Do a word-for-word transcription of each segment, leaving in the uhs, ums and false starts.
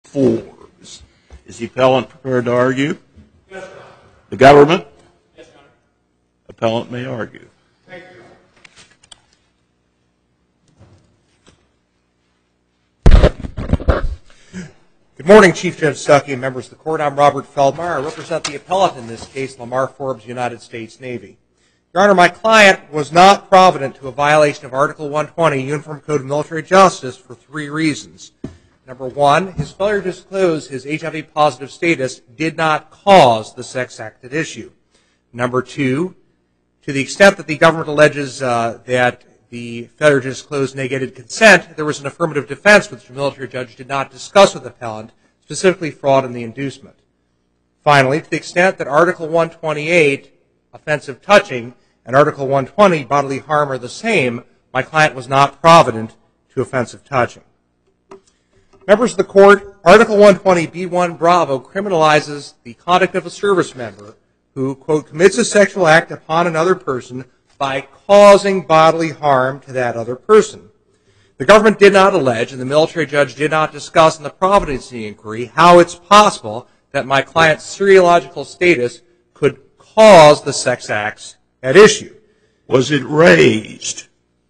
Forbes. Is the appellant prepared to argue? Yes, Your Honor. The government? Yes, Your Honor. Appellant may argue. Thank you, Your Honor. Good morning, Chief Judge Stuckey and members of the court. I'm Robert Feldmeyer. I represent the appellant in this case, Lamar Forbes, United States Navy. Your Honor, my client was not provident to a violation of Article one twenty, Uniform Code of Military Justice, for three reasons. Number one, his failure to disclose his H I V positive status did not cause the sex act at issue. Number two, to the extent that the government alleges uh, that the failure to disclose negated consent, there was an affirmative defense which the military judge did not discuss with the appellant, specifically fraud in the inducement. Finally, to the extent that Article one twenty-eight, offensive touching, and Article one twenty, bodily harm, are the same, my client was not provident to offensive touching. Members of the court, Article one twenty B one Bravo criminalizes the conduct of a service member who, quote, commits a sexual act upon another person by causing bodily harm to that other person. The government did not allege, and the military judge did not discuss in the providency inquiry, how it's possible that my client's serological status could cause the sex acts at issue. Was it raised?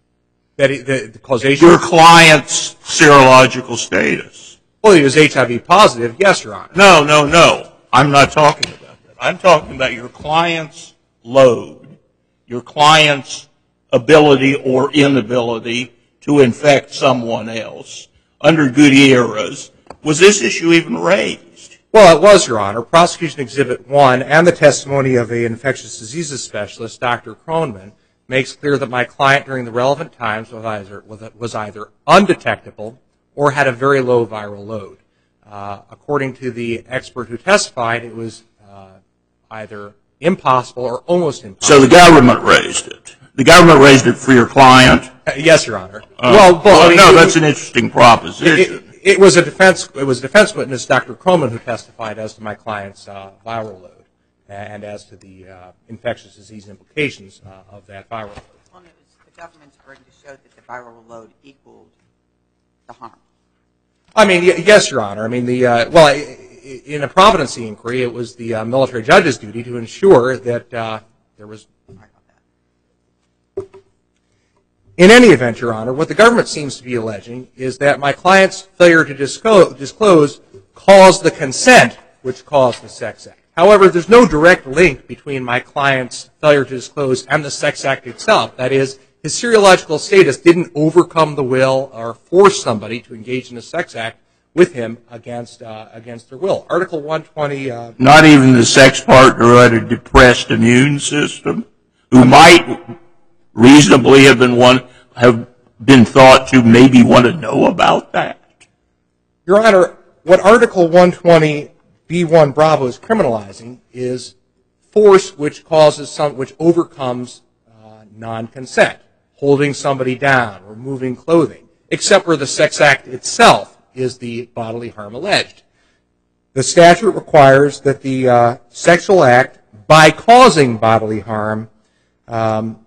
That it, the, the causation? Your client's serological status. Well, he was H I V positive, yes, Your Honor. No, no, no. I'm not talking about that. I'm talking about your client's load, your client's ability or inability to infect someone else under Gutierrez. Was this issue even raised? Well, it was, Your Honor. Prosecution Exhibit one and the testimony of an infectious diseases specialist, Doctor Kronman, makes clear that my client during the relevant times was either, was either undetectable or had a very low viral load. Uh, according to the expert who testified, it was uh, either impossible or almost impossible. So the government raised it. The government raised it for your client? Uh, yes, Your Honor. Uh, well, well, well I mean, no, it, that's an interesting proposition. It, it, it was a defense. It was a defense witness, Doctor Kronman, who testified as to my client's uh, viral load and as to the uh, infectious disease implications uh, of that viral load. Well, it was the government's burden to show that the viral load equaled the harm. I mean, yes, Your Honor. I mean, the uh, well, in a providency inquiry, it was the uh, military judge's duty to ensure that uh, there was. In any event, Your Honor, what the government seems to be alleging is that my client's failure to disclose, disclose caused the consent which caused the sex act. However, there's no direct link between my client's failure to disclose and the sex act itself. That is, his serological status didn't overcome the will or force somebody to engage in a sex act with him against uh, against their will. Article one twenty. Uh, Not even the sex partner who had a depressed immune system, who might reasonably have been one have been thought to maybe want to know about that. Your Honor, what Article one twenty B one Bravo is criminalizing is force which causes some which overcomes uh, non-consent, holding somebody down, removing clothing, except where the sex act itself is the bodily harm alleged. The statute requires that the uh, sexual act, by causing bodily harm, um,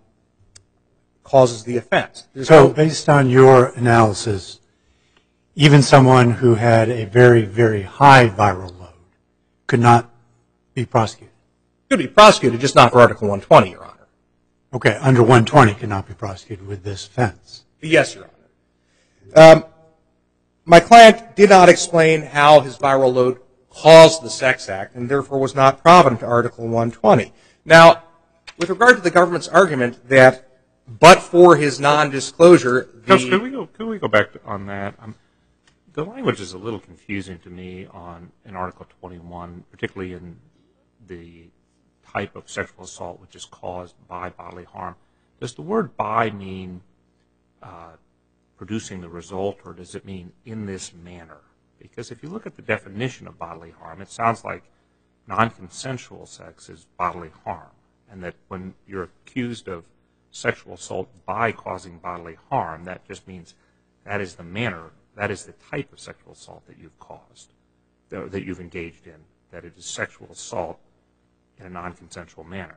causes the offense. There's so, no, based on your analysis, even someone who had a very, very high viral load could not be prosecuted? could be prosecuted, just not for Article one twenty, Your Honor. Okay, under one twenty cannot be prosecuted with this offense. Yes, Your Honor. Um, my client did not explain how his viral load caused the sex act and therefore was not provident to Article one twenty. Now, with regard to the government's argument that but for his non-disclosure, the... Could we go, could we go back on that? Um, the language is a little confusing to me on in Article twenty-one, particularly in the type of sexual assault which is caused by bodily harm. Does the word by mean uh, producing the result, or does it mean in this manner? Because if you look at the definition of bodily harm, it sounds like non-consensual sex is bodily harm, and that when you're accused of sexual assault by causing bodily harm, that just means that is the manner, that is the type of sexual assault that you've caused, that you've engaged in, that it is sexual assault in a non-consensual manner.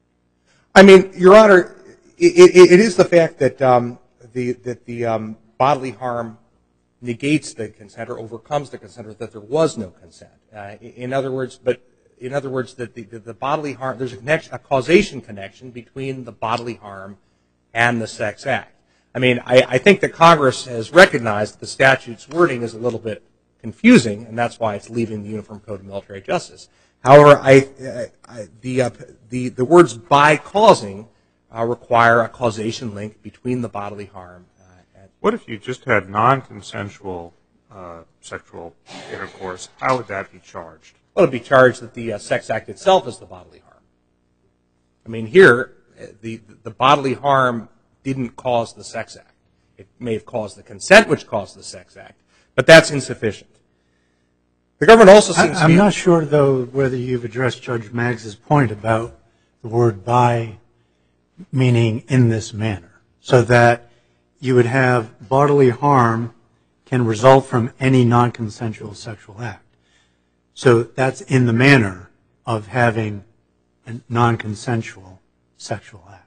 I mean, Your Honor, it, it, it is the fact that um, the that the um, bodily harm negates the consent or overcomes the consent, or that there was no consent. Uh, in other words, but in other words, that the, the, the bodily harm, there's a, connection, a causation connection between the bodily harm and the sex act. I mean, I, I think that Congress has recognized that the statute's wording is a little bit confusing, and that's why it's leaving the Uniform Code of Military Justice. However, I, I, I, the, uh, the, the words by causing uh, require a causation link between the bodily harm. Uh, and What if you just had non-consensual uh, sexual intercourse? How would that be charged? Well, it would be charged that the uh, sex act itself is the bodily harm. I mean, here, the, the bodily harm didn't cause the sex act. It may have caused the consent which caused the sex act, but that's insufficient. The government also seems I, to I'm be... not sure, though, whether you've addressed Judge Maggs's point about the word by meaning in this manner, so that you would have bodily harm can result from any non-consensual sexual act. So that's in the manner of having a non-consensual sexual act.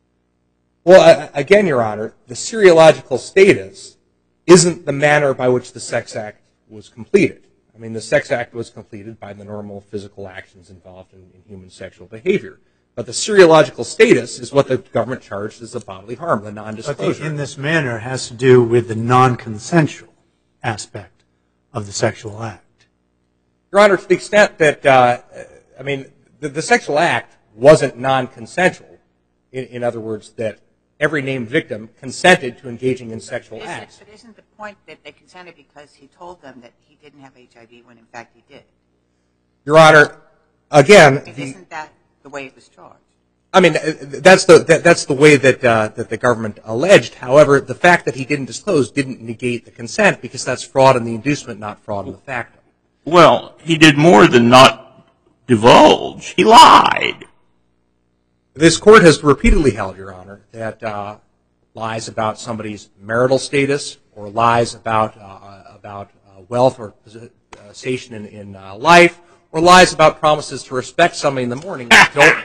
Well, again, Your Honor, the seriological status isn't the manner by which the sex act was completed. I mean, the sex act was completed by the normal physical actions involved in, in human sexual behavior. But the seriological status is what the government charged as the bodily harm, the non-disclosure. But the in this manner has to do with the non-consensual aspect of the sexual act. Your Honor, to the extent that, uh, I mean, the, the sexual act wasn't non-consensual. In, in other words, that every named victim consented to engaging in sexual Isn't, acts. but isn't the point that they consented because he told them that he didn't have H I V when in fact he did? Your Honor, again, the, Isn't that the way it was charged? I mean, that's the that, that's the way that uh, that the government alleged. However, the fact that he didn't disclose didn't negate the consent, because that's fraud in the inducement, not fraud in the factum. Well, he did more than not divulge. He lied. This court has repeatedly held, Your Honor, that uh, lies about somebody's marital status or lies about uh, about uh, wealth or position in, in uh, life, or lies about promises to respect somebody in the morning don't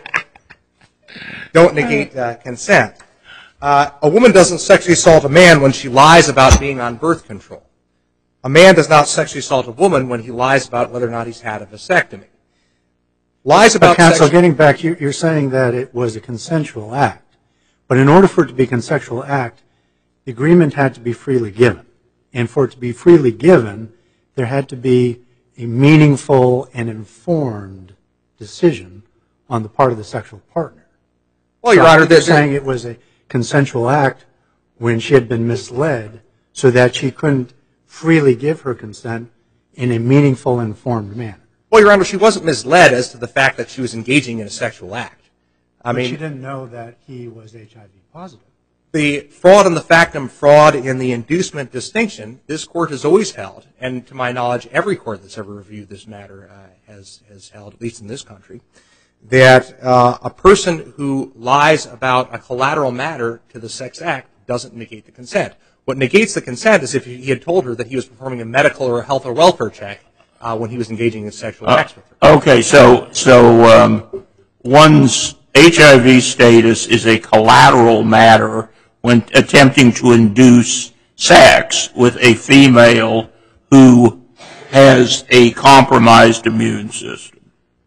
don't negate uh, consent. Uh, a woman doesn't sexually assault a man when she lies about being on birth control. A man does not sexually assault a woman when he lies about whether or not he's had a vasectomy. Lies about But counsel, sexual... getting back, you, you're saying that it was a consensual act. But in order for it to be a consensual act, the agreement had to be freely given. And for it to be freely given, there had to be a meaningful and informed decision on the part of the sexual partner. Well, Your So Honor, you're saying it was a consensual act when she had been misled so that she couldn't freely give her consent in a meaningful, informed manner. Well, Your Honor, she wasn't misled as to the fact that she was engaging in a sexual act. I But mean, she didn't know that he was H I V positive. the fraud in the factum, fraud in the inducement distinction, this court has always held, and to my knowledge, every court that's ever reviewed this matter uh, has, has held, at least in this country, that uh, a person who lies about a collateral matter to the sex act doesn't negate the consent. What negates the consent is if he had told her that he was performing a medical or a health or welfare check uh, when he was engaging in sexual Uh, acts with her. Okay, so so um, one's H I V status is a collateral matter when attempting to induce sex with a female who has a compromised immune system.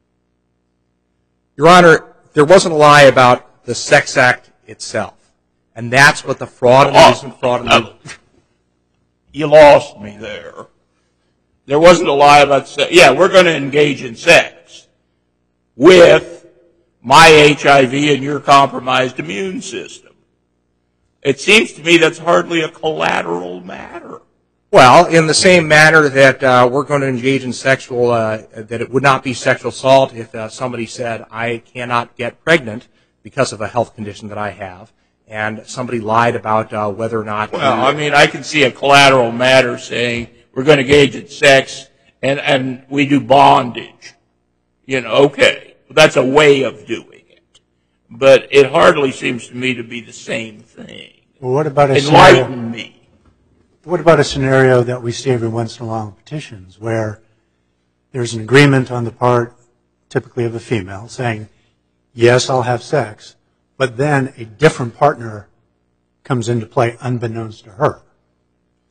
Your Honor, there wasn't a lie about the sex act itself. And that's what the fraud and Oh, inducement fraud and uh, you lost me there. There wasn't a lie about sex. Yeah, we're going to engage in sex with my H I V and your compromised immune system. It seems to me that's hardly a collateral matter. Well, in the same manner that uh, we're going to engage in sexual, uh, that it would not be sexual assault if uh, somebody said, I cannot get pregnant because of a health condition that I have, and somebody lied about uh, whether or not... Well, I mean, I can see a collateral matter saying we're going to engage in sex and, and we do bondage. You know, okay, that's a way of doing it. But it hardly seems to me to be the same thing. Well, what about a scenario? Enlighten me. What about a scenario that we see every once in a while in petitions where there's an agreement on the part, typically of a female, saying, yes, I'll have sex, but then a different partner comes into play unbeknownst to her?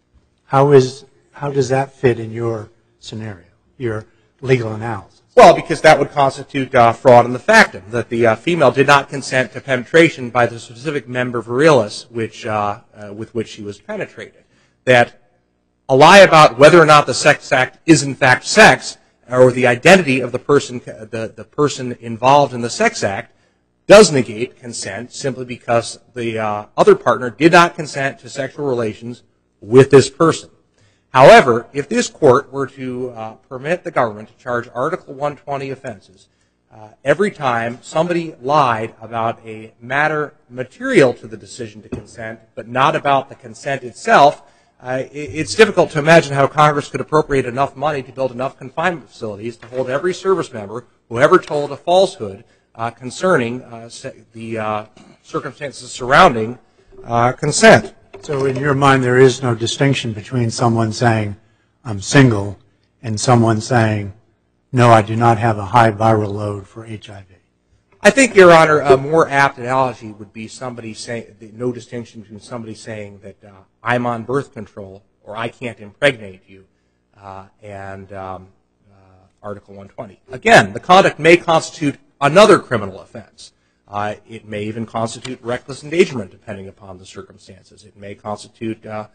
How is how does that fit in your scenario, your legal analysis? Well, because that would constitute uh, fraud in the factum, that the uh, female did not consent to penetration by the specific member virilis which, uh, uh, with which she was penetrated. That a lie about whether or not the sex act is in fact sex, or the identity of the person, the, the person involved in the sex act, does negate consent simply because the uh, other partner did not consent to sexual relations with this person. However, if this court were to uh, permit the government to charge Article one twenty offenses uh, every time somebody lied about a matter material to the decision to consent, but not about the consent itself, uh, it, it's difficult to imagine how Congress could appropriate enough money to build enough confinement facilities to hold every service member who ever told a falsehood uh, concerning uh, the uh, circumstances surrounding uh, consent. So in your mind, there is no distinction between someone saying, I'm single, and someone saying, no, I do not have a high viral load for H I V? I think, Your Honor, a more apt analogy would be somebody saying, no distinction between somebody saying that uh, I'm on birth control or I can't impregnate you uh, and um, uh, Article one twenty. Again, the conduct may constitute another criminal offense. Uh, it may even constitute reckless endangerment, depending upon the circumstances. It may constitute uh,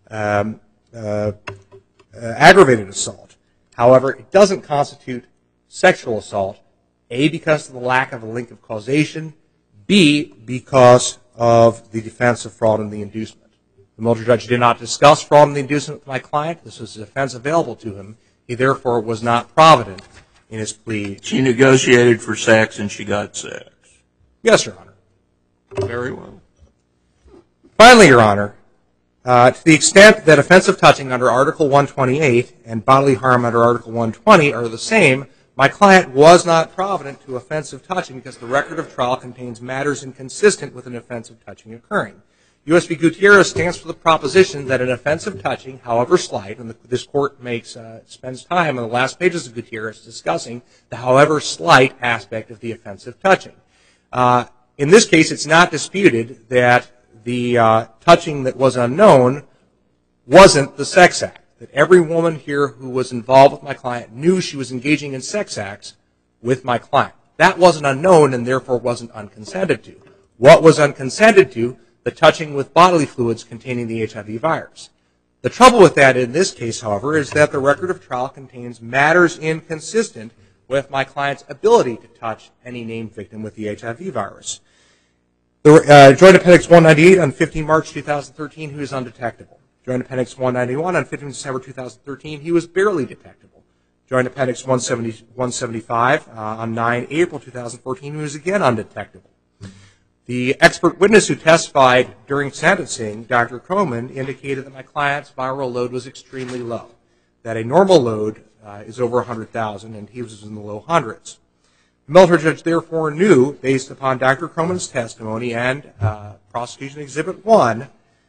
um, uh, uh, aggravated assault. However, it doesn't constitute sexual assault, A, because of the lack of a link of causation, B, because of the defense of fraud and the inducement. The military judge did not discuss fraud and the inducement with my client. This was a defense available to him. He therefore was not provident in his plea. She negotiated for sex and she got sex. Yes, Your Honor. Very well. Finally, Your Honor, uh, to the extent that offensive touching under Article one twenty-eight and bodily harm under Article one twenty are the same, my client was not provident to offensive touching because the record of trial contains matters inconsistent with an offensive touching occurring. U S v. Gutierrez stands for the proposition that an offensive touching, however slight, and this court makes uh, spends time on the last pages of Gutierrez discussing the however slight aspect of the offensive touching. Uh, in this case, it's not disputed that the uh, touching that was unknown wasn't the sex act. That every woman here who was involved with my client knew she was engaging in sex acts with my client. That wasn't unknown and therefore wasn't unconsented to. What was unconsented to? The touching with bodily fluids containing the H I V virus. The trouble with that in this case, however, is that the record of trial contains matters inconsistent with my client's ability to touch any named victim with the H I V virus. The uh, Joint Appendix one ninety-eight on fifteenth March two thousand thirteen, he was undetectable. Joint Appendix one ninety-one on fifteenth December two thousand thirteen, he was barely detectable. Joint Appendix one seventy, one seventy-five uh, on ninth April two thousand fourteen, he was again undetectable. The expert witness who testified during sentencing, Doctor Croman, indicated that my client's viral load was extremely low, that a normal load uh, is over one hundred thousand, and he was in the low hundreds. The military judge therefore knew, based upon Doctor Croman's testimony and uh, Prosecution Exhibit one,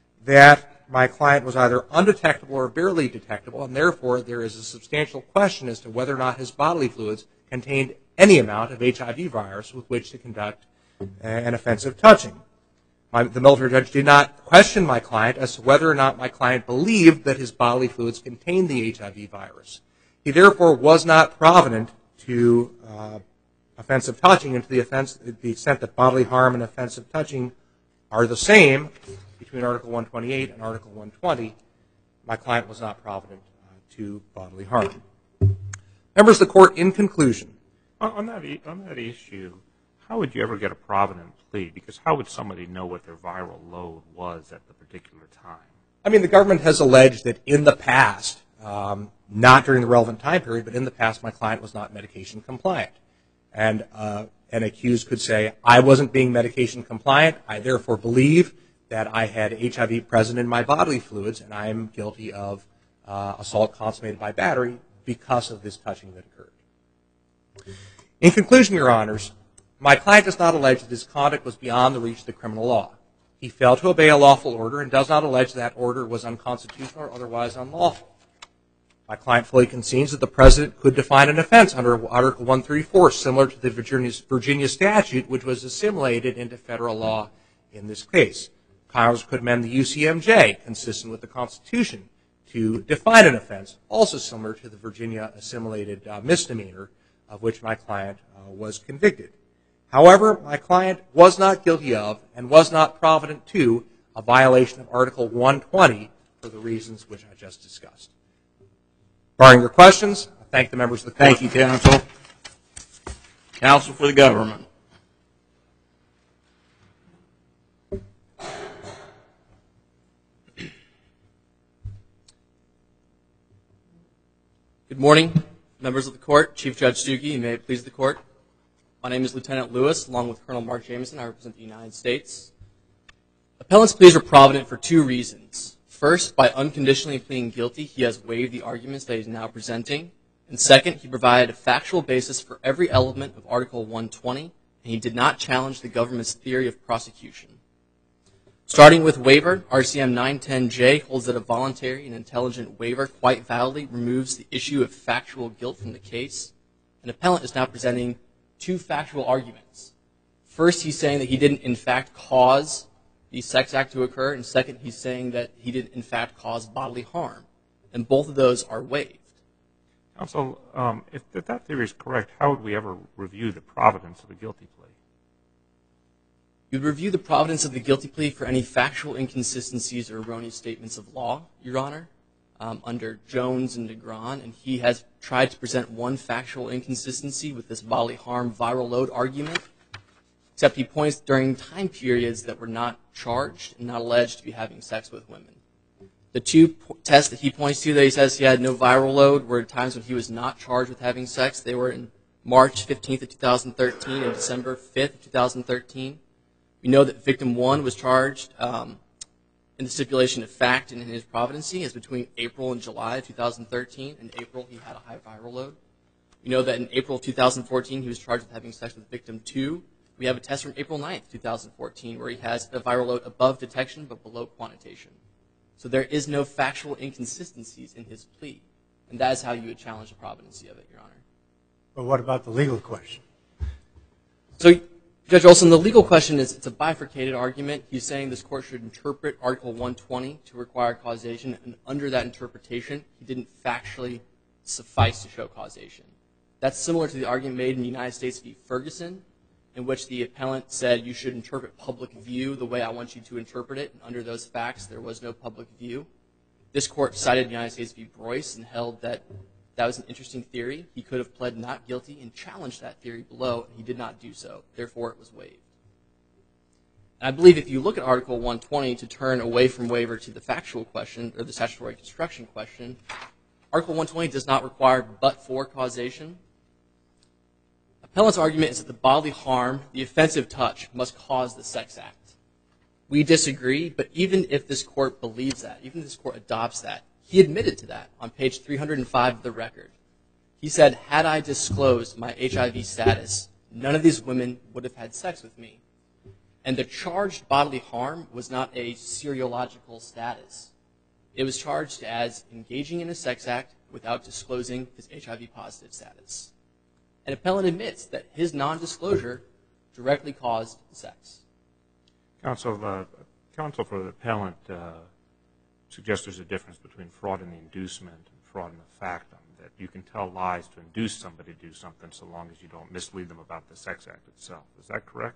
that my client was either undetectable or barely detectable, and therefore there is a substantial question as to whether or not his bodily fluids contained any amount of H I V virus with which to conduct an offensive touching. My, the military judge did not question my client as to whether or not my client believed that his bodily fluids contained the H I V virus. He therefore was not provident to uh, offensive touching, and to the, offense, the extent that bodily harm and offensive touching are the same between Article one twenty-eight and Article one twenty, my client was not provident uh, to bodily harm. Members of the court, in conclusion. On, on, that, on that issue, how would you ever get a provident plea? Because how would somebody know what their viral load was at the particular time? I mean, the government has alleged that in the past, um, not during the relevant time period, but in the past, my client was not medication compliant. And uh, an accused could say, I wasn't being medication compliant. I therefore believe that I had H I V present in my bodily fluids, and I am guilty of uh, assault consummated by battery because of this touching that occurred. In conclusion, Your Honors, my client does not allege that his conduct was beyond the reach of the criminal law. He failed to obey a lawful order and does not allege that order was unconstitutional or otherwise unlawful. My client fully concedes that the President could define an offense under Article one thirty-four, similar to the Virginia, Virginia statute, which was assimilated into federal law in this case. Congress could amend the U C M J, consistent with the Constitution, to define an offense, also similar to the Virginia assimilated uh, misdemeanor of which my client uh, was convicted. However, my client was not guilty of and was not provident to a violation of Article one twenty for the reasons which I just discussed. Barring your questions, I thank the members of the court. Thank you, counsel. Counsel for the government. Good morning, members of the court, Chief Judge Stuckey, and may it please the court. My name is Lieutenant Lewis, along with Colonel Mark Jameson. I represent the United States. Appellant's pleas are provident for two reasons. First, by unconditionally pleading guilty, he has waived the arguments that he is now presenting. And second, he provided a factual basis for every element of Article one twenty, and he did not challenge the government's theory of prosecution. Starting with waiver, R C M nine ten J holds that a voluntary and intelligent waiver quite validly removes the issue of factual guilt from the case. An appellant is now presenting two factual arguments. First, he's saying that he didn't in fact cause the sex act to occur, and second, he's saying that he didn't in fact cause bodily harm. And both of those are waived. Counsel, um, if, if that theory is correct, how would we ever review the providence of the guilty plea? You'd review the providence of the guilty plea for any factual inconsistencies or erroneous statements of law, Your Honor, um, under Jones and Negron, and he has tried to present one factual inconsistency with this bodily harm viral load argument, except he points during time periods that were not charged and not alleged to be having sex with women. The two po- tests that he points to that he says he had no viral load were times when he was not charged with having sex. They were in March fifteenth of two thousand thirteen and December fifth of two thousand thirteen. We know that victim one was charged um, in the stipulation of fact and in his providency as between April and July of two thousand thirteen. In April, he had a high viral load. We know that in April of two thousand fourteen, he was charged with having sex with victim two. We have a test from April ninth, two thousand fourteen, where he has a viral load above detection but below quantitation. So there is no factual inconsistencies in his plea, and that is how you would challenge the providency of it, Your Honor. But what about the legal question? So, Judge Olson, the legal question is it's a bifurcated argument. He's saying this court should interpret Article one twenty to require causation, and under that interpretation, he didn't factually suffice to show causation. That's similar to the argument made in United States v. Ferguson, in which the appellant said you should interpret public view the way I want you to interpret it, and under those facts, there was no public view. This court cited United States v. Broyce and held that that was an interesting theory. He could have pled not guilty and challenged that theory below, and he did not do so. Therefore, it was waived. And I believe if you look at Article one twenty to turn away from waiver to the factual question, or the statutory construction question, Article one twenty does not require but-for causation. Appellant's argument is that the bodily harm, the offensive touch, must cause the sex act. We disagree, but even if this court believes that, even if this court adopts that, he admitted to that on page three hundred five of the record. He said, had I disclosed my H I V status, none of these women would have had sex with me. And the charged bodily harm was not a seriological status. It was charged as engaging in a sex act without disclosing his H I V positive status. An appellant admits that his nondisclosure directly caused the sex. Counsel, uh, counsel for the appellant uh, suggests there's a difference between fraud in the inducement and fraud in the factum, that you can tell lies to induce somebody to do something so long as you don't mislead them about the sex act itself. Is that correct?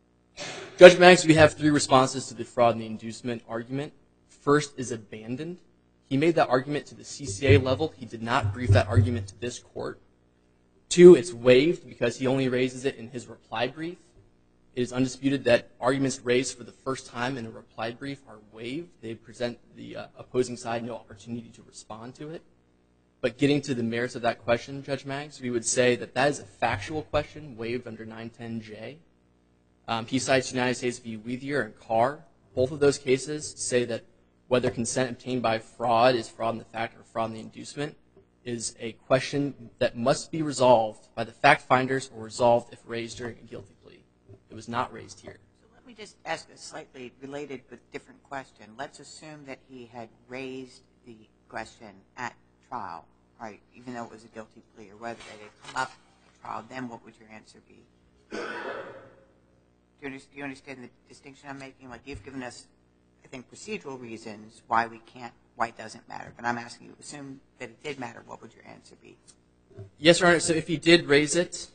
Judge Maggs, we have three responses to the fraud in the inducement argument. First is abandoned. He made that argument to the C C A level. He did not brief that argument to this court. Two, it's waived because he only raises it in his reply brief. It is undisputed that arguments raised for the first time in a reply brief are waived. They present the uh, opposing side no opportunity to respond to it. But getting to the merits of that question, Judge Maggs, we would say that that is a factual question waived under nine ten J. Um, he cites United States v. Weithier and Carr. Both of those cases say that whether consent obtained by fraud is fraud in the fact or fraud in the inducement is a question that must be resolved by the fact finders or resolved if raised during a guilty plea. It was not raised here. So let me just ask a slightly related but different question. Let's assume that he had raised the question at trial, right, even though it was a guilty plea, or whether it had come up at trial, then what would your answer be? Do you, understand, do you understand the distinction I'm making? Like, you've given us, I think, procedural reasons why we can't why it doesn't matter. But I'm asking you, assume that it did matter, what would your answer be? Yes, Your Honor. So if he did raise it,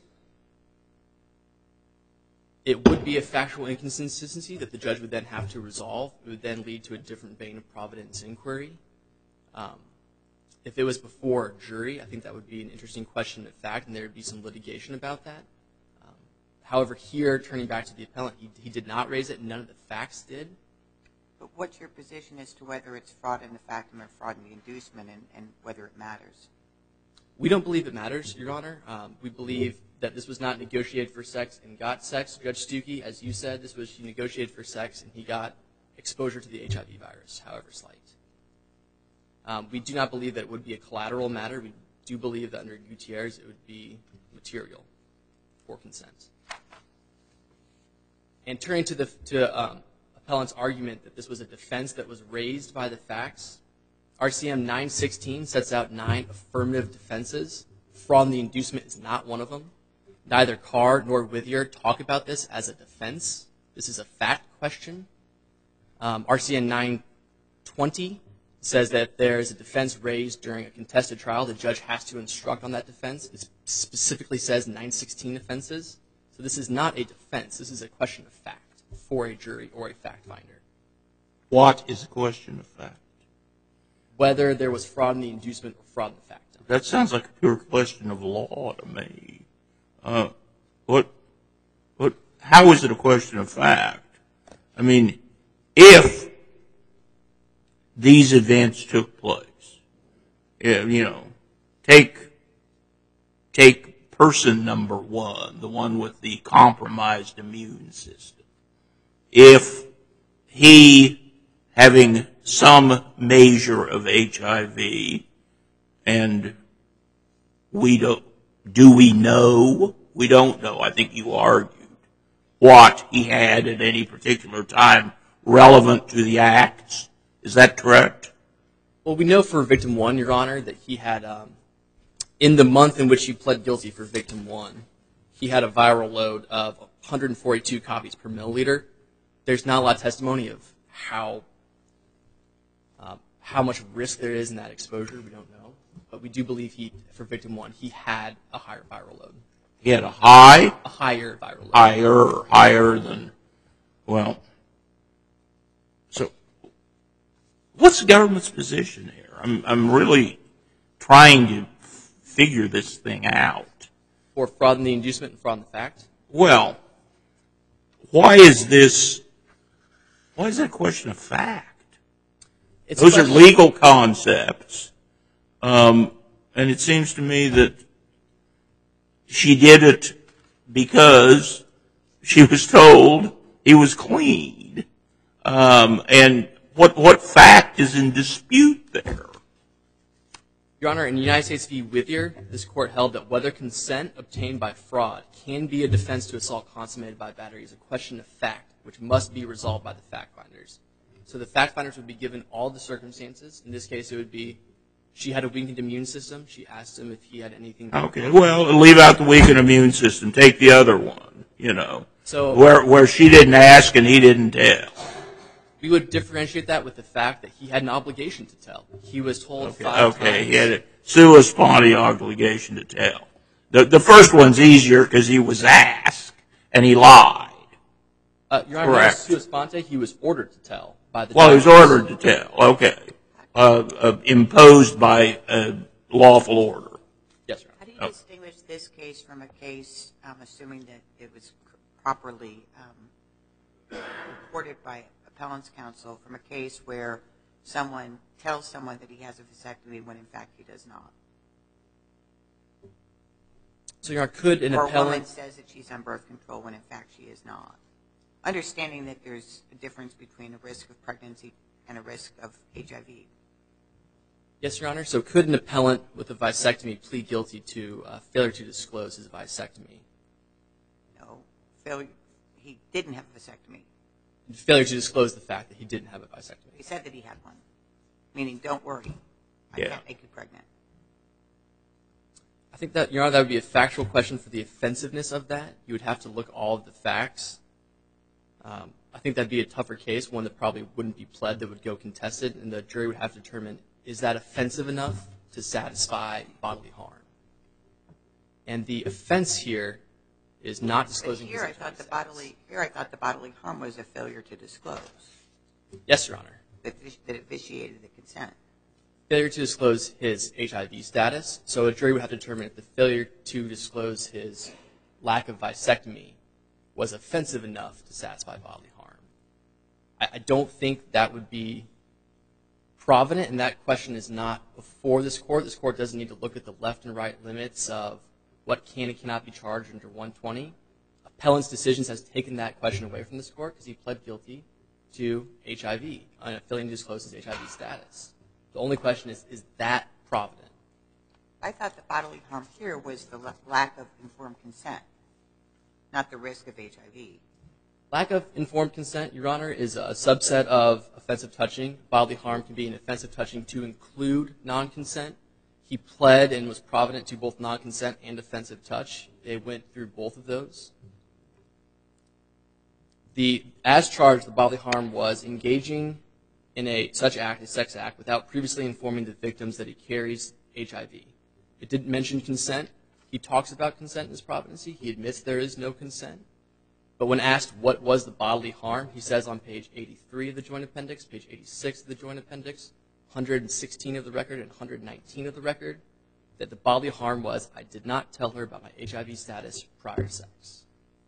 it would be a factual inconsistency that the judge would then have to resolve. It would then lead to a different vein of providence inquiry. Um, if it was before a jury, I think that would be an interesting question of fact, and there would be some litigation about that. Um, however, here, turning back to the appellant, he, he did not raise it, and none of the facts did. But what's your position as to whether it's fraud in the factum or fraud in the inducement, and, and whether it matters? We don't believe it matters, Your Honor. Um, we believe that this was not negotiated for sex and got sex. Judge Stuckey, as you said, this was he negotiated for sex and he got exposure to the H I V virus, however slight. Um, we do not believe that it would be a collateral matter. We do believe that under Gutierrez it would be material for consent. And turning to the to um, appellant's argument that this was a defense that was raised by the facts, R C M nine sixteen sets out nine affirmative defenses. Fraud in the inducement is not one of them. Neither Carr nor Withier talk about this as a defense. This is a fact question. Um, R C M nine twenty says that there is a defense raised during a contested trial. The judge has to instruct on that defense. It specifically says nine sixteen offenses. So this is not a defense. This is a question of fact for a jury or a fact finder. What is a question of fact? Whether there was fraud in the inducement or fraud in the factum. That sounds like a pure question of law to me. Uh, what, what, how is it a question of fact? I mean, if these events took place, you know, take, take person number one, the one with the compromised immune system. If he, having some measure of H I V, and we don't, do we know? We don't know. I think you argued what he had at any particular time relevant to the acts. Is that correct? Well, we know for victim one, Your Honor, that he had, um, in the month in which he pled guilty for victim one, he had a viral load of one hundred forty-two copies per milliliter. There's not a lot of testimony of how uh, how much risk there is in that exposure. We don't know. But we do believe he, for victim one, he had a higher viral load. He had a high? A higher viral load. Higher, higher than, well, so what's the government's position here? I'm, I'm really trying to figure this thing out. For fraud in the inducement and fraud in the fact? Well, why is this, why is that a question of fact? It's Those are question- legal concepts. Um, and it seems to me that she did it because she was told he was clean. Um, and what what fact is in dispute there? Your Honor, in United States v. Withier, this court held that whether consent obtained by fraud can be a defense to assault consummated by battery is a question of fact, which must be resolved by the fact finders. So the fact finders would be given all the circumstances. In this case, it would be she had a weakened immune system. She asked him if he had anything. Okay, well, leave out the weakened immune system. Take the other one, you know, So where where she didn't ask and he didn't tell. we would differentiate that with the fact that he had an obligation to tell. He was told Okay, five okay, times. he had a sua sponte obligation to tell. The the first one's easier because he was asked and he lied. Uh, Your Honor, Correct. sua sponte, he was ordered to tell by the Well, he was doctors. ordered to tell. Okay, uh, uh, imposed by a lawful order. Yes, Your Honor. How do you Oh. distinguish this case from a case, um, assuming that it was c- properly um, reported by appellant's counsel, from a case where someone tells someone that he has a vasectomy when in fact he does not? So, Your Honor, could an Or a woman appellant... says that she's on birth control when in fact she is not. Understanding that there's a difference between a risk of pregnancy and a risk of H I V. Yes, Your Honor. So could an appellant with a vasectomy plead guilty to uh, failure to disclose his vasectomy? No, failure, he didn't have a vasectomy. Failure to disclose the fact that he didn't have a vasectomy. He said that he had one, meaning don't worry, I Yeah. can't make you pregnant. I think that, Your Honor, that would be a factual question for the offensiveness of that. You would have to look at all of the facts. Um, I think that'd be a tougher case, one that probably wouldn't be pled, that would go contested, and the jury would have to determine, is that offensive enough to satisfy bodily harm? And the offense here is not disclosing here, his I H I V thought the status. bodily Here I thought the bodily harm was a failure to disclose, Yes, Your Honor. that, that it vitiated the consent. Failure to disclose his H I V status. So a jury would have to determine if the failure to disclose his lack of vasectomy was offensive enough to satisfy bodily harm. I, I don't think that would be provident, and that question is not before this court. This court doesn't need to look at the left and right limits of what can and cannot be charged under one twenty. Appellant's decisions has taken that question away from this court because he pled guilty to H I V, on failing to disclose his H I V status. The only question is, is that provident? I thought the bodily harm here was the la- lack of informed consent, not the risk of H I V. Lack of informed consent, Your Honor, is a subset of offensive touching. Bodily harm can be an offensive touching to include non-consent. He pled and was provident to both non-consent and offensive touch. They went through both of those. The, as charged, the bodily harm was engaging in a such act, a sex act, without previously informing the victims that he carries H I V. It didn't mention consent. He talks about consent in his providency. He admits there is no consent. But when asked what was the bodily harm, he says on page eighty-three of the Joint Appendix, page eighty-six of the Joint Appendix, one hundred sixteen of the record, and one hundred nineteen of the record, that the bodily harm was, I did not tell her about my H I V status prior to sex.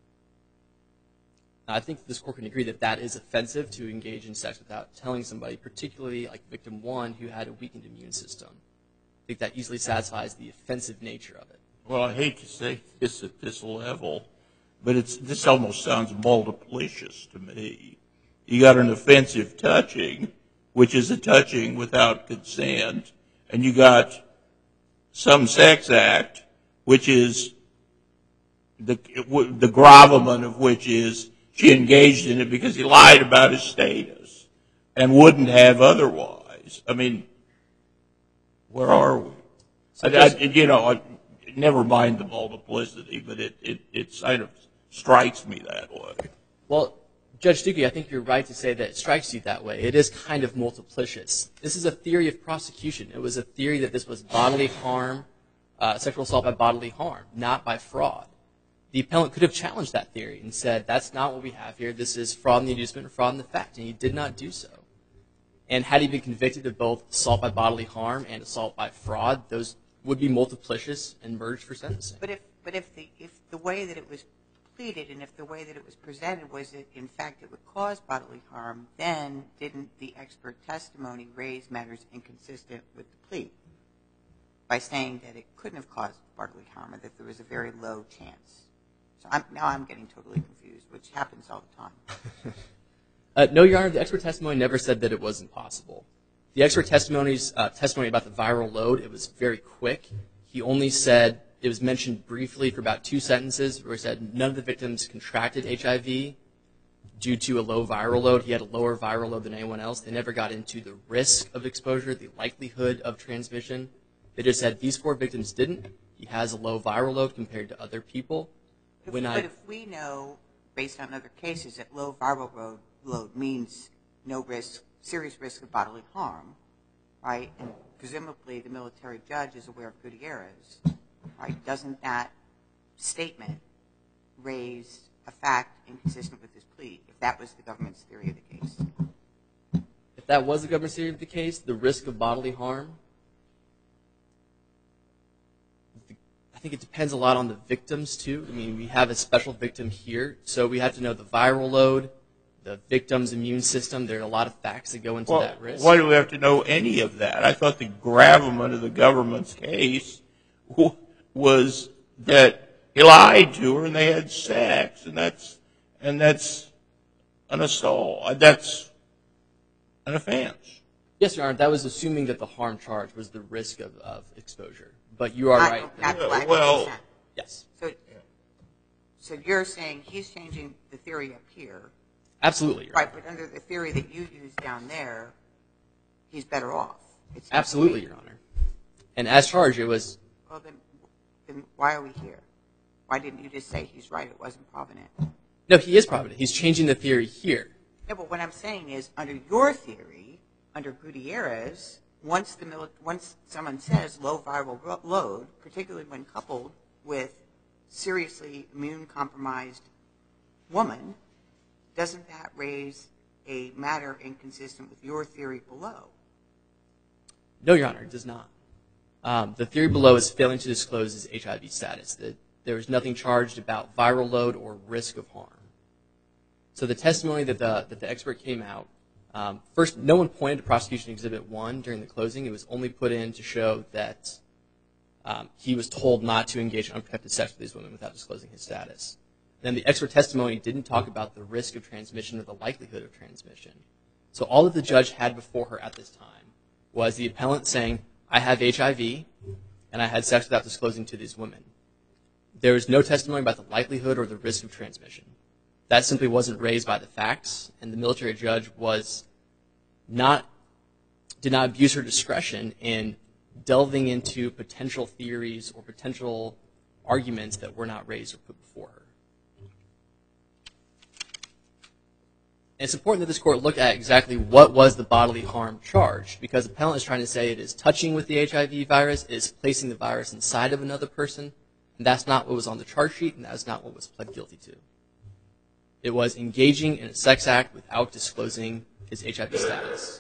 Now, I think this court can agree that that is offensive to engage in sex without telling somebody, particularly like victim one who had a weakened immune system. I think that easily satisfies the offensive nature of it. Well, I hate to say this at this level, but it's this almost sounds multiplicious to me. You got an offensive touching, which is a touching without consent, and you got some sex act, which is the the gravamen of which is she engaged in it because he lied about his status and wouldn't have otherwise. I mean, where are we? So I, I, you know, I, never mind the multiplicity, but it, it, it kind of strikes me that way. Well, Judge Stuckey, I think you're right to say that it strikes you that way. It is kind of multiplicious. This is a theory of prosecution. It was a theory that this was bodily harm, uh, sexual assault by bodily harm, not by fraud. The appellant could have challenged that theory and said, that's not what we have here. This is fraud in the inducement and fraud in the fact, and he did not do so. And had he been convicted of both assault by bodily harm and assault by fraud, those would be multiplicious and merged for sentencing. But if but if the if the way that it was pleaded and if the way that it was presented was that in fact it would cause bodily harm, then didn't the expert testimony raise matters inconsistent with the plea by saying that it couldn't have caused bodily harm or that there was a very low chance? So I'm, now I'm getting totally confused, which happens all the time. Uh, no, Your Honor, the expert testimony never said that it wasn't possible. The expert testimony's uh, testimony about the viral load, it was very quick. He only said, it was mentioned briefly for about two sentences, where he said none of the victims contracted H I V due to a low viral load. He had a lower viral load than anyone else. They never got into the risk of exposure, the likelihood of transmission. They just said these four victims didn't. He has a low viral load compared to other people. If, When but I, if we know, based on other cases, that low viral load, load means no risk, serious risk of bodily harm, right? And presumably the military judge is aware of Gutierrez, right? Doesn't that statement raise a fact inconsistent with his plea, if that was the government's theory of the case? if that was the government's theory of the case, the risk of bodily harm, I think it depends a lot on the victims, too. I mean, we have a special victim here, so we have to know the viral load, the victim's immune system. There are a lot of facts that go into Well, that risk. why do we have to know any of that? I thought the gravamen of the government's case w- was that he lied to her and they had sex, and that's and that's an assault. That's an offense. Yes, Your Honor, that was assuming that the harm charge was the risk of, of exposure. But you are Not- right. not Yeah, lack of well- consent. Yes, So, so you're saying he's changing the theory up here, absolutely, Your Honor. right? But under the theory that you use down there, he's better off. It's not Absolutely, great. Your Honor. And as charged, it was Well, then, then why are we here? Why didn't you just say he's right? It wasn't provident. no. He is provident. He's changing the theory here. Yeah, but what I'm saying is, under your theory, under Gutierrez, once the mili- once someone says low viral ro- load, particularly when coupled with seriously immune-compromised woman, doesn't that raise a matter inconsistent with your theory below? No, Your Honor, it does not. Um, the theory below is failing to disclose his H I V status. That there is nothing charged about viral load or risk of harm. So the testimony that the that the expert came out, um, first, no one pointed to Prosecution Exhibit one during the closing. It was only put in to show that um, he was told not to engage in unprotected sex with these women without disclosing his status. Then the expert testimony didn't talk about the risk of transmission or the likelihood of transmission. So all that the judge had before her at this time was the appellant saying, I have H I V, and I had sex without disclosing to these women. There was no testimony about the likelihood or the risk of transmission. That simply wasn't raised by the facts, and the military judge was not, did not abuse her discretion in delving into potential theories or potential arguments that were not raised or put before her. And it's important that this court look at exactly what was the bodily harm charge, because the appellant is trying to say it is touching with the H I V virus, it is placing the virus inside of another person, and that's not what was on the charge sheet, and that's not what was pled guilty to. It was engaging in a sex act without disclosing his H I V status.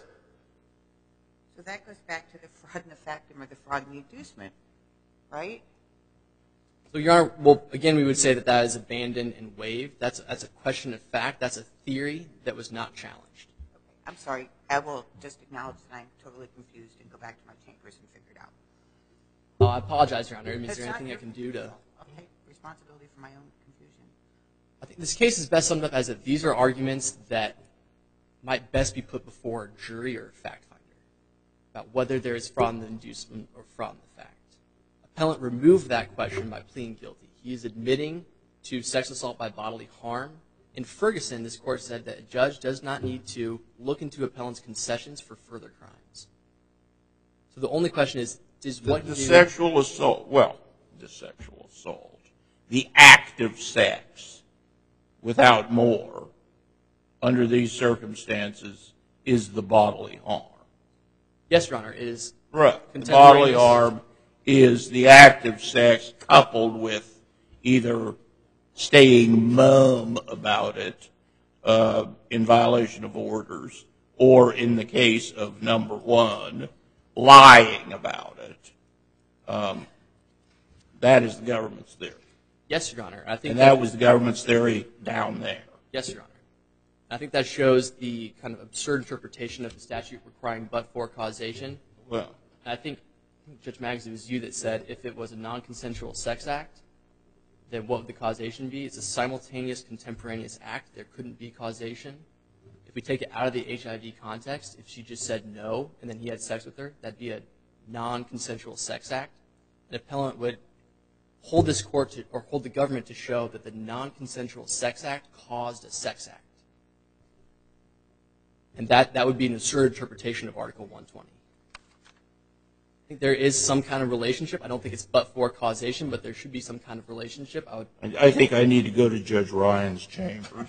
So that goes back to the fraud in the factum or the fraud in the inducement, right? So, Your Honor, well, again, we would say that that is abandoned and waived. That's, that's a question of fact. That's a theory that was not challenged. Okay. I'm sorry. I will just acknowledge that I'm totally confused and go back to my chambers and figure it out. Oh, I apologize, Your Honor. I mean, is That's there not anything I your- can do to... I'll take responsibility for my own confusion. I think this case is best summed up as that these are arguments that might best be put before a jury or a fact finder about whether there is fraud in the inducement or fraud in the fact. Appellant removed that question by pleading guilty. He is admitting to sex assault by bodily harm. In Ferguson, this court said that a judge does not need to look into appellant's concessions for further crimes. So the only question is, does The, what the you do... sexual assault, well, the sexual assault, the act of sex without more under these circumstances is the bodily harm. Yes, Your Honor, it is... Right. The bodily Contemporaneous. harm is the act of sex coupled with either staying mum about it uh, in violation of orders, or in the case of number one, lying about it. Um, that is the government's theory. Yes, Your Honor. I think And that was the government's theory down there. Yes, Your Honor. I think that shows the kind of absurd interpretation of the statute requiring but-for causation. Well, I think Judge Maggs, it was you that said if it was a non-consensual sex act, then what would the causation be? It's a simultaneous contemporaneous act. There couldn't be causation. If we take it out of the H I V context, if she just said no and then he had sex with her, that'd be a non-consensual sex act. An appellant would hold this court to, or hold the government to show that the non-consensual sex act caused a sex act. And that, that would be an absurd interpretation of Article one twenty. I think there is some kind of relationship. I don't think it's but-for causation, but there should be some kind of relationship. I would. I think I need to go to Judge Ryan's chambers.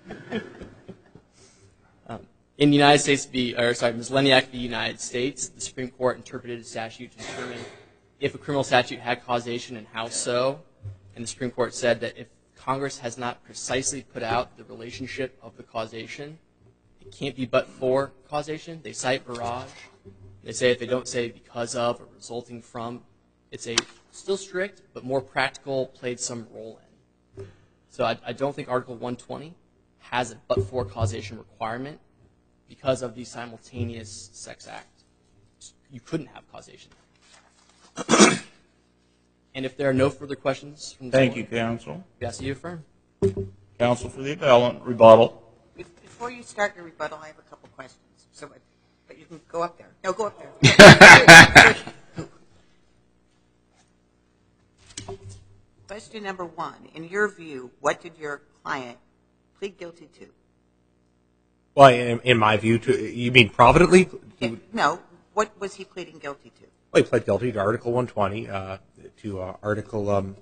Um, in the United States v. or sorry, Miz Leniak v. United States, the Supreme Court interpreted a statute to determine if a criminal statute had causation and how so. And the Supreme Court said that if Congress has not precisely put out the relationship of the causation, it can't be but-for causation. They cite Barrage. They say if they don't say because of or resulting from, it's a still strict but more practical, played some role in. So I, I don't think Article one twenty has a but-for causation requirement because of the simultaneous sex act. You couldn't have causation. And if there are no further questions from the Thank board, you, counsel. we ask that you affirm. Counsel for the appellant, rebuttal. Be- Before you start your rebuttal, I have a couple questions. So, but, but you can go up there. No, go up there. Question number one. In your view, what did your client plead guilty to? Well, in, in my view, to, you mean providently? Yeah, no. What was he pleading guilty to? Well, he pled guilty to Article one twenty, uh, to uh, Article um,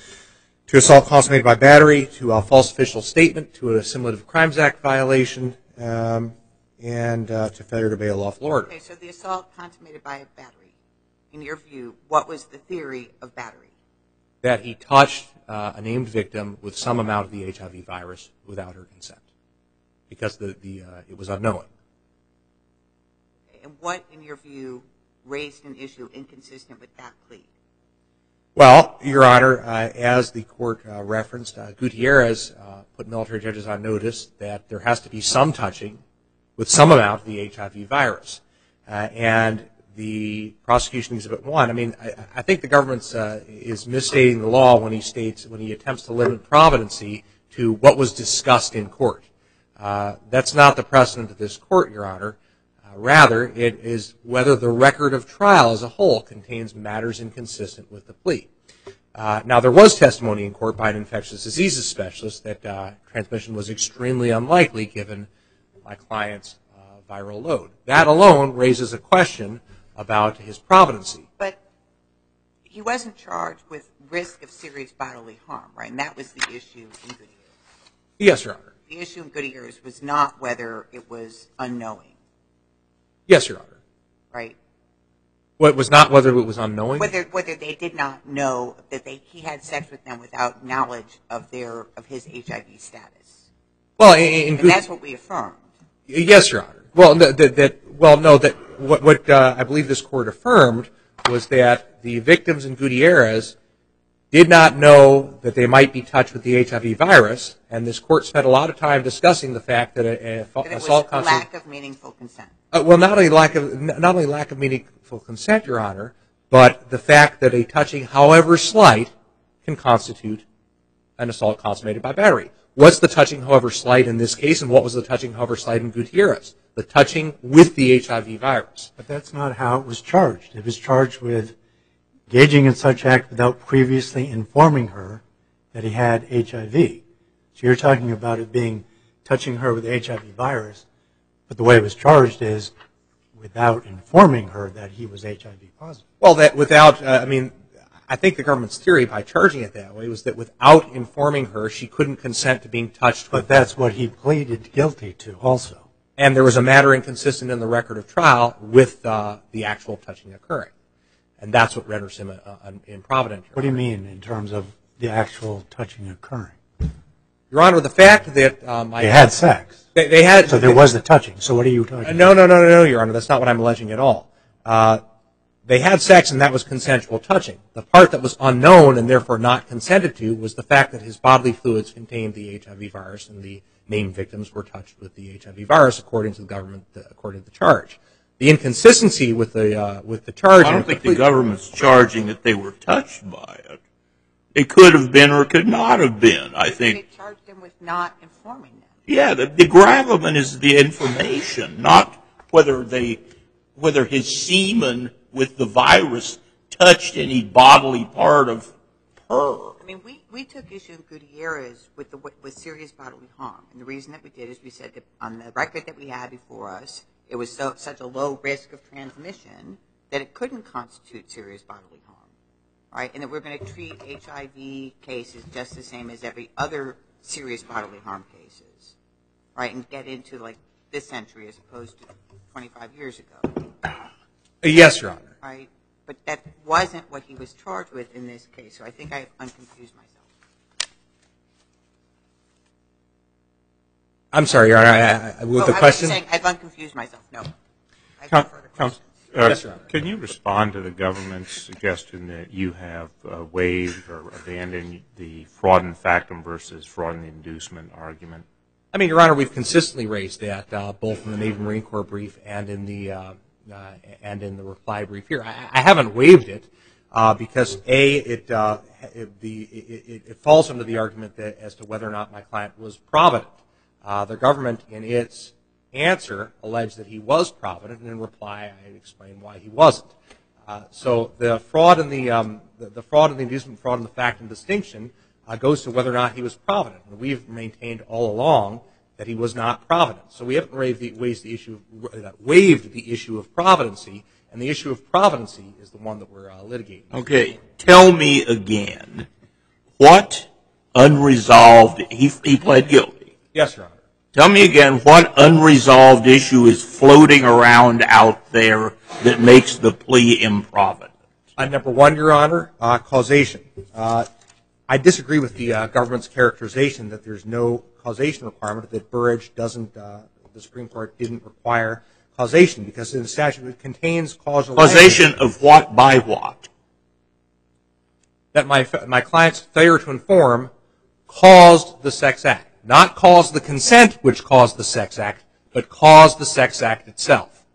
to assault consummated by battery, to a false official statement, to a Assimilative Crimes Act violation, um, and uh, to failure to obey a lawful order. Okay, so the assault consummated by a battery. In your view, what was the theory of battery? That he touched uh, a named victim with some amount of the H I V virus without her consent, because the, the uh, it was unknowing. And what, in your view, raised an issue inconsistent with that plea? Well, Your Honor, uh, as the court uh, referenced, uh, Gutierrez uh, put military judges on notice that there has to be some touching with some amount of the H I V virus. Uh, and the prosecution exhibit one, I mean, I, I think the government uh, is misstating the law when he states, when he attempts to limit providency to what was discussed in court. Uh, that's not the precedent of this court, Your Honor. Uh, rather, it is whether the record of trial as a whole contains matters inconsistent with the plea. Uh, now, there was testimony in court by an infectious diseases specialist that uh, transmission was extremely unlikely given my client's uh, viral load. That alone raises a question about his providency. But he wasn't charged with risk of serious bodily harm, right? And that was the issue in Gutierrez. Yes, Your Honor. The issue in Gutierrez was not whether it was unknowing, Yes, Your Honor. right? Well, it was not whether it was unknowing? Whether whether they did not know that they he had sex with them without knowledge of their of his H I V status. Well, in, in And that's what we affirmed. Yes, Your Honor. Well, that, that, that well, no, that what, what uh, I believe this court affirmed was that the victims in Gutierrez did not know that they might be touched with the H I V virus, and this court spent a lot of time discussing the fact that a, a That it assault was a consul- lack of meaningful consent. Uh, well, not only lack of not only lack of meaningful consent, Your Honor, but the fact that a touching, however slight, can constitute an assault consummated by battery. What's the touching, however slight, in this case, and what was the touching, however slight, in Gutierrez? The touching with the H I V virus. But that's not how it was charged. It was charged with engaging in such act without previously informing her that he had H I V. So you're talking about it being touching her with the H I V virus, but the way it was charged is without informing her that he was H I V positive. Well, that without, uh, I mean, I think the government's theory by charging it that way was that without informing her, she couldn't consent to being touched. But that's what he pleaded guilty to also. And there was a matter inconsistent in the record of trial with uh, the actual touching occurring. And that's what renders him uh, improvident. What do you mean in terms of the actual touching occurring? Your Honor, the fact that um, I They had sex. They, they had. So there was the touching. So what are you talking uh, about? No, no, no, no, no, Your Honor. That's not what I'm alleging at all. Uh, they had sex, and that was consensual touching. The part that was unknown and therefore not consented to was the fact that his bodily fluids contained the H I V virus, and the named victims were touched with the H I V virus, according to the government, uh, according to the charge. The inconsistency with the uh, with the charge. I don't think the government's charging that they were touched by it. It could have been or could not have been. I think. They charged him with not informing them. Yeah, the, the gravamen is the information, not whether they, whether his semen with the virus touched any bodily part of her. I mean, we, we took issue in Gutierrez with the with serious bodily harm, and the reason that we did is we said that on the record that we had before us, it was so, such a low risk of transmission that it couldn't constitute serious bodily harm, right? And that we're going to treat H I V cases just the same as every other serious bodily harm cases, right? And get into like this century as opposed to twenty-five years ago. Yes, Your Honor. Right? But that wasn't what he was charged with in this case, so I think I've unconfused myself. I'm sorry, Your Honor. I, I, with oh, the I question. was saying I've unconfused myself. No. I've Coun- no further Counsel, questions. uh, Yes, Your Honor. Can you respond to the government's suggestion that you have uh, waived or abandoned the fraud in factum versus fraud in inducement argument? I mean, Your Honor, we've consistently raised that uh, both in the Navy Marine Corps brief and in the uh, uh, and in the reply brief here. I, I haven't waived it uh, because a it, uh, it the it, it falls under the argument that as to whether or not my client was provident. Uh, the government, in its answer, alleged that he was provident, and in reply, I explained why he wasn't. Uh, so the fraud in the, um, the the fraud in the inducement, fraud in the factum distinction uh, goes to whether or not he was provident. And we've maintained all along that he was not provident. So we haven't waived the, waived the issue of, uh, waived the issue of providency, and the issue of providency is the one that we're uh, litigating. Okay, tell me again, what unresolved, he, he pled guilty. Yes, Your Honor. Tell me again what unresolved issue is floating around out there that makes the plea improvident. Uh, number one, Your Honor, uh, causation. Uh, I disagree with the uh, government's characterization that there's no causation requirement, that Burrage doesn't, uh, the Supreme Court didn't require causation, because in the statute it contains causal Causation language. of what by what? That my, my client's failure to inform caused the sex act. Not caused the consent which caused the sex act, but caused the sex act itself.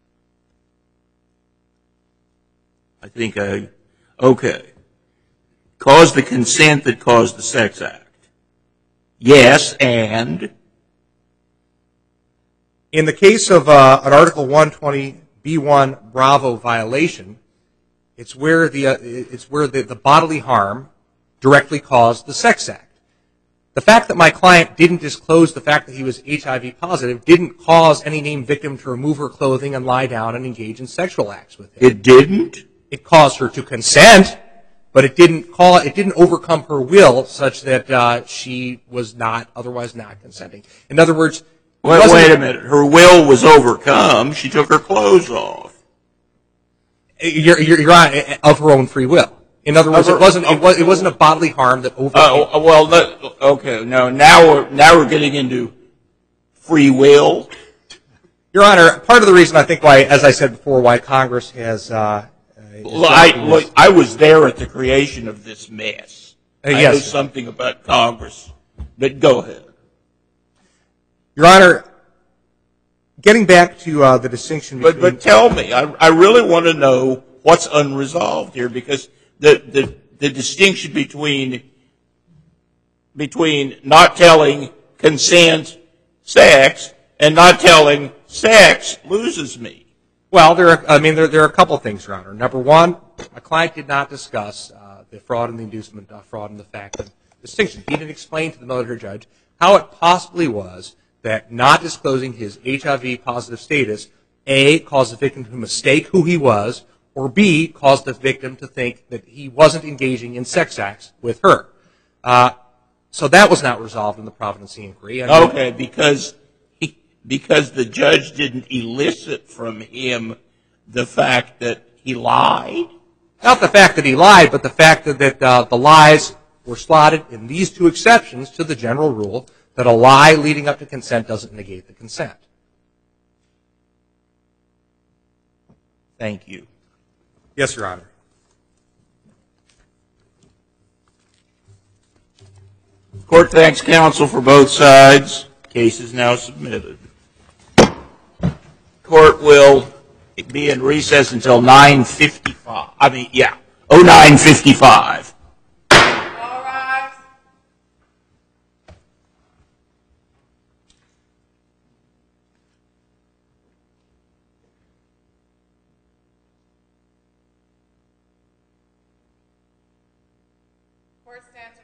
I think I, okay. Caused the consent that caused the sex act. Yes, and? In the case of uh, an Article one twenty B one Bravo violation, it's where the uh, it's where the, the bodily harm directly caused the sex act. The fact that my client didn't disclose the fact that he was H I V positive didn't cause any named victim to remove her clothing and lie down and engage in sexual acts with him. It didn't? It caused her to consent, but it didn't call it didn't overcome her will such that uh, she was not otherwise not consenting. In other words, Wait, wait a minute. Her will was overcome. She took her clothes off. You're, you're, you're on, of her own free will. In other words, Of her- it wasn't it, was, it wasn't a bodily harm that overcame. Oh, well, no, okay. No, now we're now we're getting into free will. Your Honor, part of the reason I think why, as I said before, why Congress has. Uh, Well, I, look, I was there at the creation of this mess. Uh, I yes. know something about Congress, but go ahead. Your Honor, getting back to uh, the distinction But between. but tell me, I I really want to know what's unresolved here, because the the the distinction between between not telling consent sex and not telling sex loses me. Well, there are, I mean, there, there are a couple of things, Your Honor. Number one, my client did not discuss uh, the fraud and the inducement, uh, fraud and the fact of distinction. He didn't explain to the military judge how it possibly was that not disclosing his H I V positive status, A, caused the victim to mistake who he was, or B, caused the victim to think that he wasn't engaging in sex acts with her. Uh, so that was not resolved in the Providency inquiry. I mean, Okay, because he, because the judge didn't elicit from him the fact that he lied. Not the fact that he lied, but the fact that, that uh, the lies were slotted in these two exceptions to the general rule that a lie leading up to consent doesn't negate the consent. Thank you. Yes, Your Honor. Court thanks counsel for both sides. Case is now submitted. Court will be in recess until nine fifty-five. I mean, yeah, oh nine fifty-five. All rise. Court stands